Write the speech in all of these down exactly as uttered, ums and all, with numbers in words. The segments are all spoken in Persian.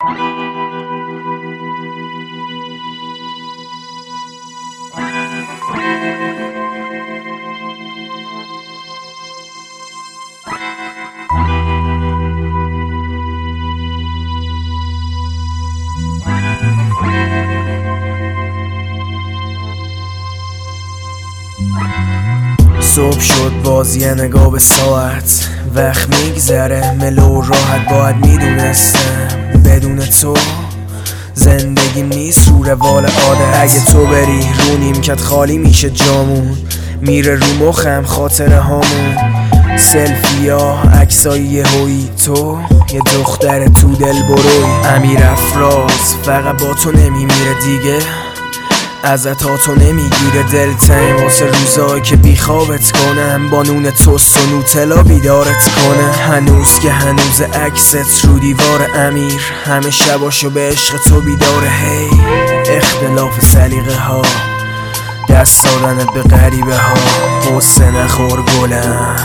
صبح شد باز یه نگاه به ساعت، وقت میگذره ملو راحت. باید میدونستم بدون تو زندگیم نیست رو روال عادت. اگه تو بری رو نیمکت خالی میشه جامون، میره رو مخم خاطره هامون. سلفی ها عکسای یهویی، تو یه دختر تو دل بروی. امیر افراز فقط با تو نمیمیره دیگه، ازت ها تو نمیگیره دلتنگ واسه روزایی که بیخوابت کنم. با نون توست و نوتلا بیدارت کنه. هنوز که هنوز عکست رو دیوار امیر، همه شباشو به عشق تو بیداره. هی اختلاف سلیقه ها، دست دادنت به غریبه ها. قصه نخور گلم،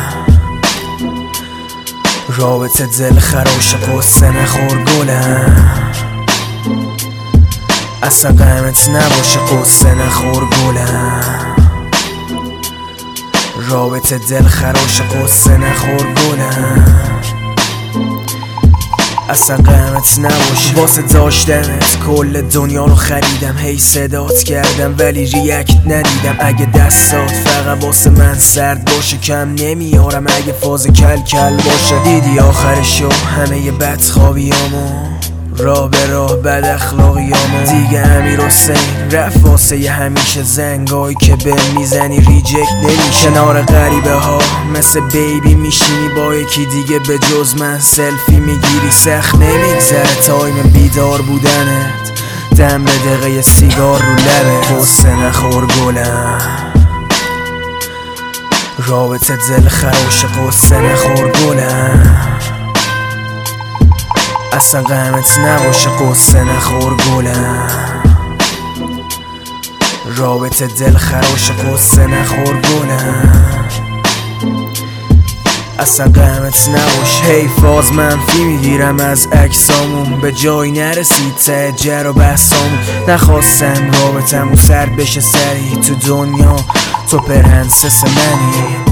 رابطه دل خراش. قصه نخور گلم، اصلا غمت نباشه. قصه نخور گلم، رابطه دل خراش. قصه نخور گلم، اصلا غمت نباشه. واسه داشتنت کل دنیا رو خریدم، هی صدات کردم ولی ریاکت ندیدم. اگه دستات فقط واسه من سرد باشه کم نمیارم. اگه فاز کل کل باشه دیدی آخرشو همه بدخوابیامو، راه به راه بد اخلاقیامو. دیگه امیر حسین رفت واسه ی همیشه، زنگایی که به میزنی ریجکت نمیشه. کنار غریبه ها مثل بیبی میشینی با یکی دیگه به جز من سلفی میگیری. سخت نمیگذره تایم بیدار بودنت، دم به دقیقه سیگار رو لبه. قصه نخور گلم، رابطه دل خراش. قصه نخور گلم، اصلا غمت نباشه. قصه نخور گلم، رابطه دل خراش. قصه نخور گلم، اصلا غمت نباشه. هی فاز منفی میگیرم از عکسامون، به جایی نرسید ته جر و بحثامون. نخواستم رابطمون سرد بشه سری تو دنیا، تو پرنسس منی.